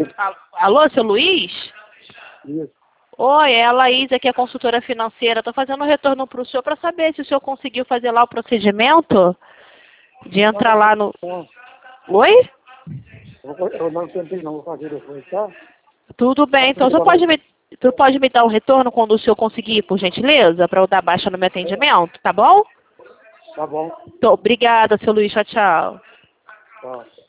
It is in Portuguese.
Alô, seu Luiz? Isso. Oi, é a Laís aqui, a consultora financeira. Estou fazendo um retorno para o senhor para saber se o senhor conseguiu fazer lá o procedimento de entrar lá no... Oi? Eu não tentei não, vou fazer depois, tá? Tudo bem, então o senhor pode me dar um retorno quando o senhor conseguir, por gentileza, para eu dar baixa no meu atendimento, tá bom? Tá bom. Então, obrigada, seu Luiz. Tchau, tchau. Tá.